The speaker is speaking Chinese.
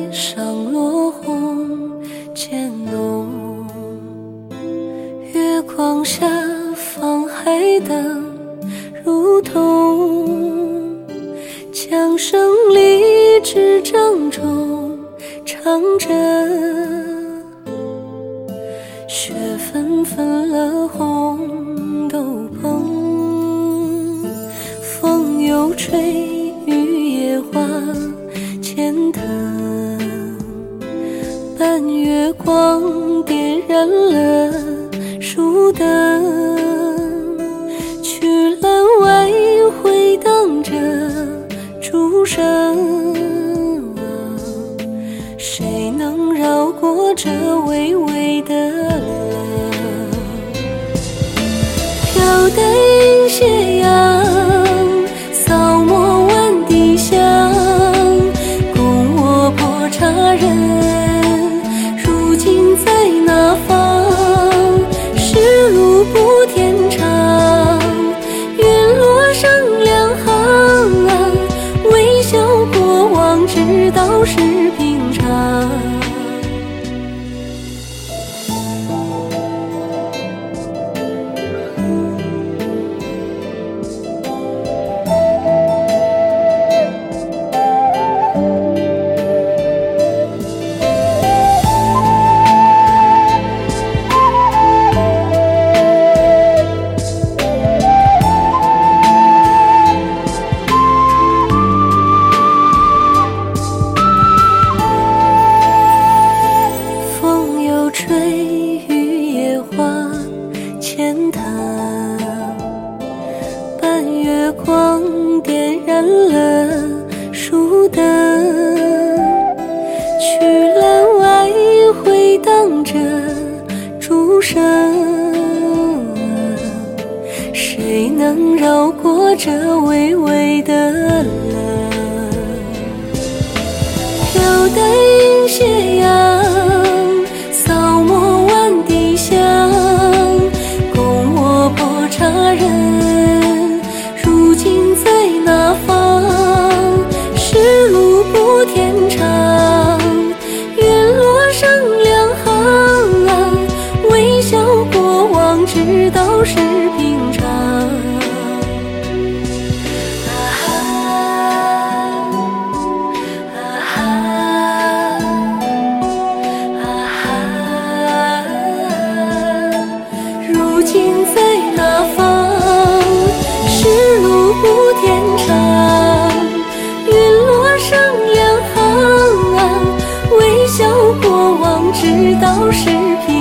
上落红渐浓，月光下放海灯如同，桨声里至掌中唱着，雪纷纷了红斗篷，风又吹雨夜花前藤，半月光点燃了树灯，曲栏外回荡着竹声，谁能绕过这微微的冷？飘带银斜阳，扫墨挽笛响，供我破茶人，如今在哪方？是路不天长，云落上两行，微笑过往，知道是平常。吹雨夜花前藤，半月光点燃了树灯，曲栏外回荡着竹声，谁能绕过这微微的冷？飘带银斜阳，扫墨挽笛响，供我破茶人，如今在哪方？是路不天长，云落上两行，微笑过往，知道是平常。如今在哪方？是路不天长，云落上两行，微笑过往，知道是平常。